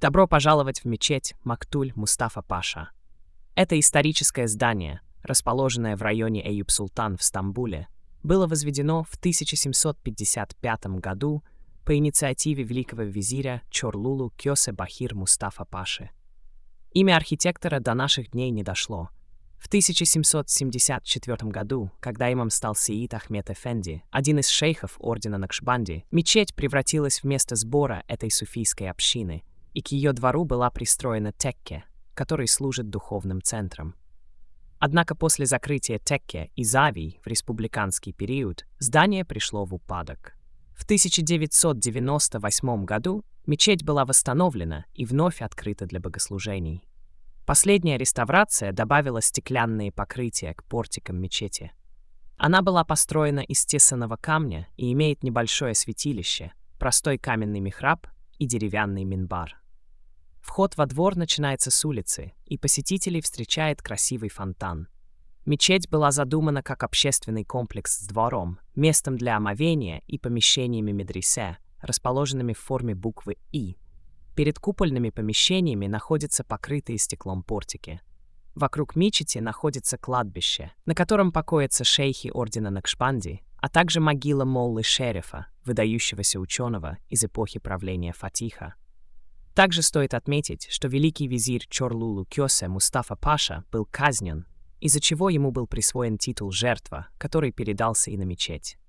Добро пожаловать в мечеть Мактуль Мустафа Паша. Это историческое здание, расположенное в районе Эйюп-Султан в Стамбуле, было возведено в 1755 году по инициативе великого визиря Чорлулу Кёсе Бахир Мустафа Паши. Имя архитектора до наших дней не дошло. В 1774 году, когда имам стал Сеид Ахмед Эфенди, один из шейхов ордена Накшбанди, мечеть превратилась в место сбора этой суфийской общины, и к ее двору была пристроена текке, который служит духовным центром. Однако после закрытия текке и завий в республиканский период здание пришло в упадок. В 1998 году мечеть была восстановлена и вновь открыта для богослужений. Последняя реставрация добавила стеклянные покрытия к портикам мечети. Она была построена из тесаного камня и имеет небольшое святилище, простой каменный михраб и деревянный минбар. Вход во двор начинается с улицы, и посетителей встречает красивый фонтан. Мечеть была задумана как общественный комплекс с двором, местом для омовения и помещениями медресе, расположенными в форме буквы «И». Перед купольными помещениями находятся покрытые стеклом портики. Вокруг мечети находится кладбище, на котором покоятся шейхи ордена Накшбанди, а также могила Моллы Шерифа, выдающегося ученого из эпохи правления Фатиха. Также стоит отметить, что великий визирь Чорлулу Кёсе Мустафа Паша был казнен, из-за чего ему был присвоен титул «жертва», который передался и на мечеть.